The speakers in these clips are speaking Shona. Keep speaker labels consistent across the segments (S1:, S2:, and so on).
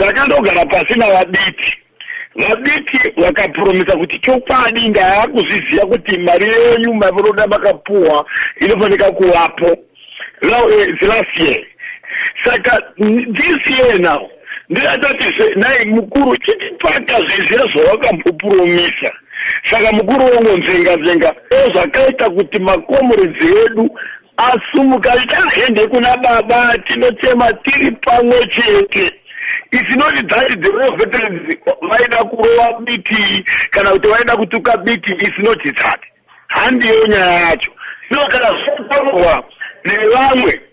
S1: takandogara pasi navaditi. Vabiti vakapromisa kuti chokwadi ngaakuzviziva kuti mari yenyu mavoroda makapuwa inofanika kuvapo. Now it's last year. Saka this year now ndiratati nai mukuru chitipaka zvezvira zvavakambopromisa. Saka mukuru wangu nzenga zvakaita kuti makomrades edu asumuka aende kuna baba tinotema tiri pamwe chete. It's not that the real veterans vaida kurova biti kana kuti vaida kutuka biti. It's not that. Handiyo nyaya yacho. No kana zvakarova nevamwe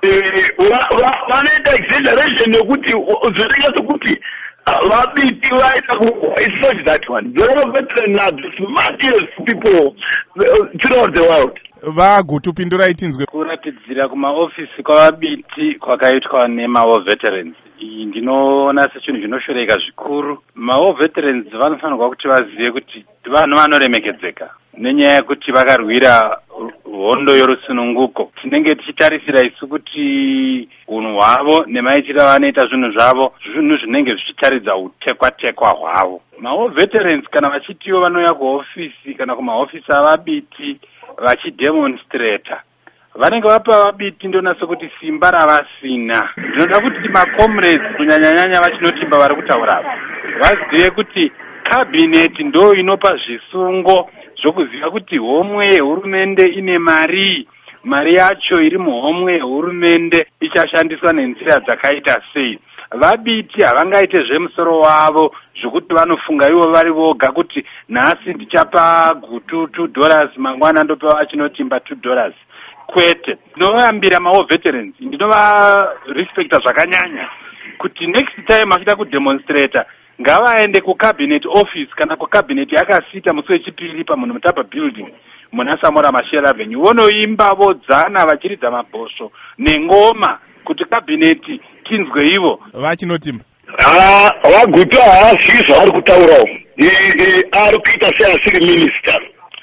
S1: vanoita exaggeration yekuti zvoita sekuti vabiti vaida kurova. It's not that one. The real veterans are the smartest people throughout the world.
S2: Vagutupindurai tinzwe
S3: kuratidzira kumaofisi kwavabiti kwakaitwa nemawo veterans. Ndinoona sechinhu chinoshoreka zvikuru. Mawo veterans vanofanirwa kuti vazive kuti vanhu vanoremekedzeka nenyaya yekuti vakarwira hondo yorusununguko. Tinenge tichitarisira isu kuti unhu hwavo nemaitiro avanoita zvinhu zvavo zvinhu zvinenge zvichitaridza utekwa hwavo. Mawo veterans kana vachitiwo vanouya kuofisi kana kumahofisi avabiti vachidemonstrata vanenge vapa vabiti ndona sokuti simba ravasina. Ndinoda kuti macomrades kunyanyanyanya vachinotimba vari kutaura vazive kuti cabinet ndo inopa zvisungo zvokuziva kuti homwe yehurumende ine mari yacho iri muhomwe yehurumende ichashandiswa nenzira dzakaita sei. Vabiti havangaite zvemusoro wavo zvokuti vanofunga ivo vari voga kuti nhasi ndichapa gutu $2 mangwana ndopa vachinotimba $2. Kwete. Ndinoyambira mawo veterans ndinova respecta zvakanyanya kuti next time achida kudemonstrata ngavaende kucabinet office kana kucabinet yakasita musi wechipiri pamunhu mutapa building muna Samora Machel Avenue vonoimba vodzana vachiridza mabhosvo nengoma kuti cabinet tinzwe ivo
S2: vachinotimba.
S1: Vaguta havasiyi zvavari kutaurawo. Ari kuita seasiri minister.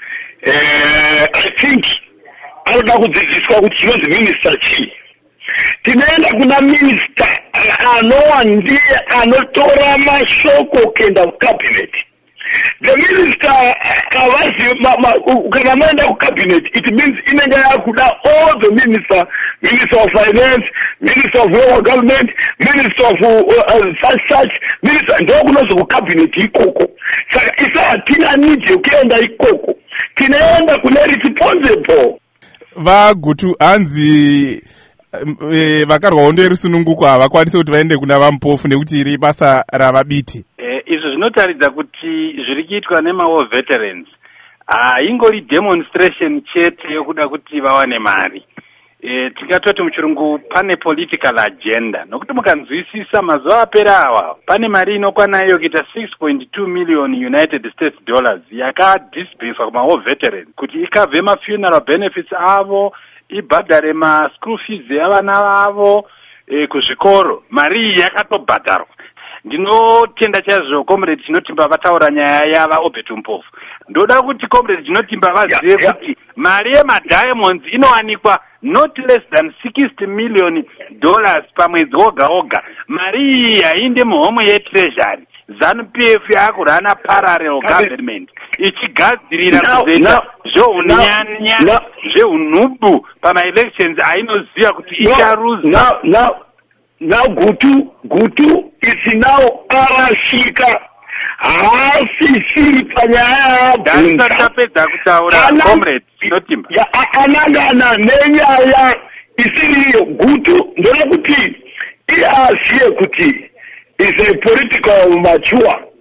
S1: I think anoda kudzidziswa kuti chinonzi minister chii. Tinoenda kuna minister anowa ndiye anotora mashoko kuenda kucabinet. The minister kana maenda kucabinet it means inenge yakuda all the minister of finance, minister of local government, minister of such minister ndokunozi kucabinet ikoko. Saka isa hatina need yekuenda ikoko. Tinoenda kune responsible.
S2: Vagutu hanzi vakarwa hondo yerusununguko havakwanisi kuti vaende kuna vamupofu nekuti iri basa ravabiti.
S3: Izvo zvinotaridza kuti zviri kuitwa nemawo veterans ingori demonstration chete yokuda kuti vawane mari. Tikatoti muchirungu pane political agenda nokuti mukanzwisisa mazuva apera awa pane mari inokwanayo kuita $6.2 million United States yakadisbaswa kumawo veterans kuti ikavhe mafuneral benefits avo ibhadhare maschool fees yavana vavo kuzvikoro. Mari iyi yakatobhadharwa. Ndinotenda chaizvo comrade Chinotimba vataura nyaya yava obetumpofu. Ndoda kuti comrade Chinotimba vazive kuti mari yemadiamonds inowanikwa not less than $60 million pamwedzi woga woga. Mari iyi hainde muhomwe yetreasury. ZANU-PF yakurana parallel government ichigadzirira kuzoita zveunyanya zveunubu pamaelections ainoziva kuti icharuza.
S1: Now Gutu is now arashika. Haasisi panyaya bunga.
S3: Ndapedza kutaura comrade Chinotimba.
S1: Anangana nenyaya isiriyo Gutu ndoda kuti iasiye kuti is a political mature